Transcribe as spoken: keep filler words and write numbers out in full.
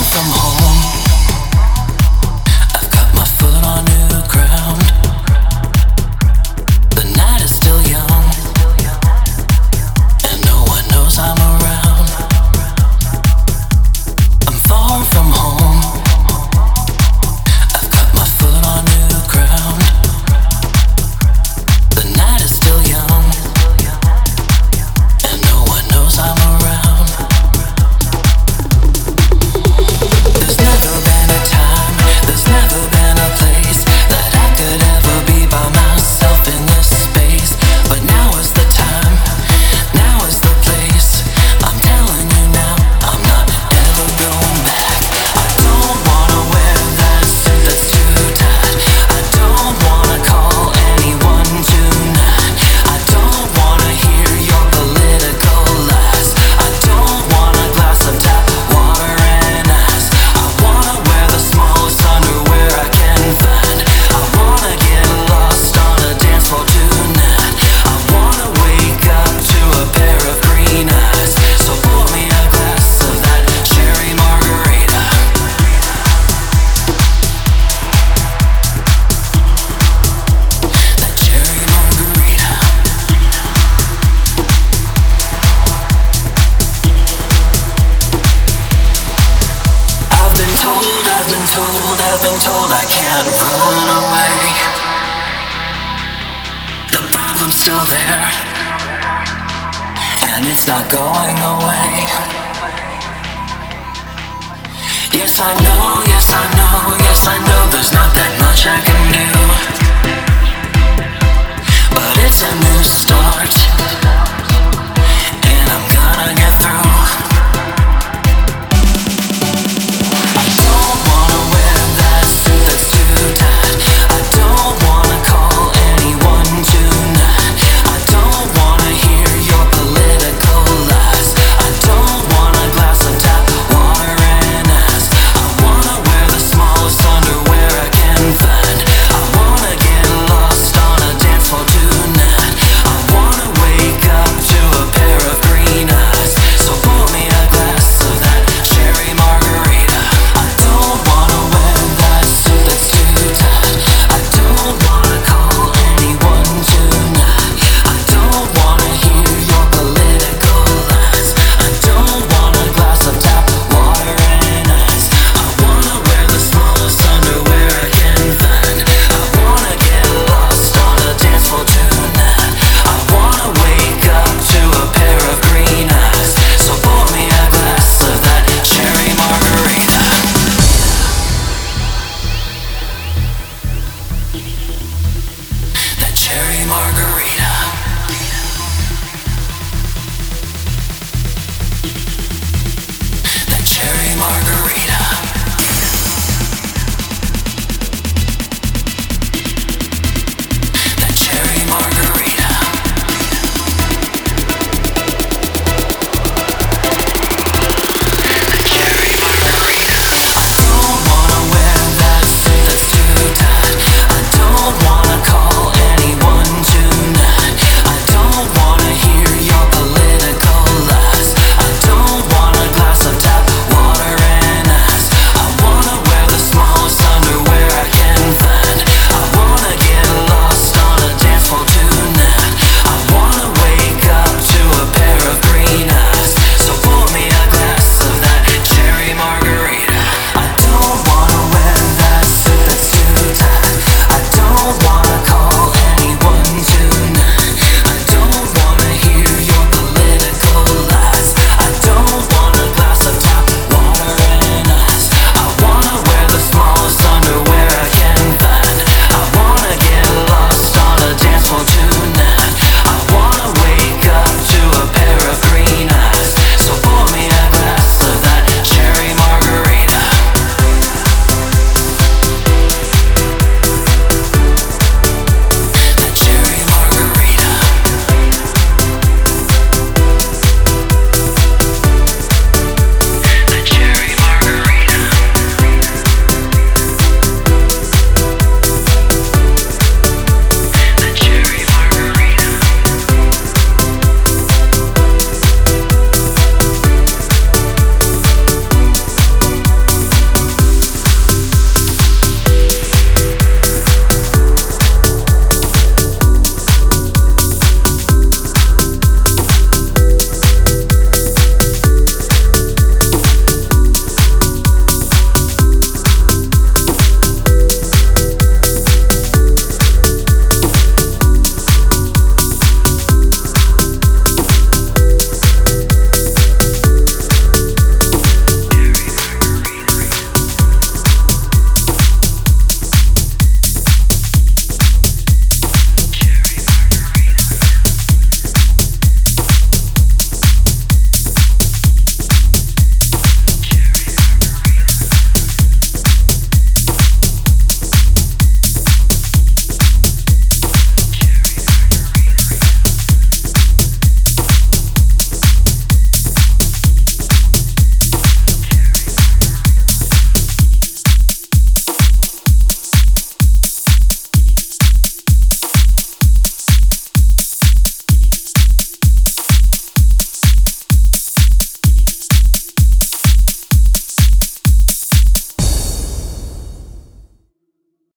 from home. I've got my foot on new ground. The night is still young, and no one knows I'm around. I'm far from home. I've got my foot on new ground. The night is still young, and no one knows I'm around. There's never been a time, there's never been a place that I could ever be by myself in this space. But now is the time, now is the place. I'm telling you now, I'm not ever going back. I don't wanna wear that suit that's too tight. I don't wanna call anyone tonight. I don't wanna hear your political lies. I don't want a glass of tap water and ice. I wanna wear the smallest underwear I can find. I wanna get lost on a dance floor tonight. I wanna wake up to a pair of green eyes. So pour me a glass of that cherry margarita. That cherry margarita. I've been told, I've been told, I've been told I can't run away. The problem's still there, and it's not going away. Yes, I know, yes, I know, yes, I know there's not that much I can do. But it's a new start.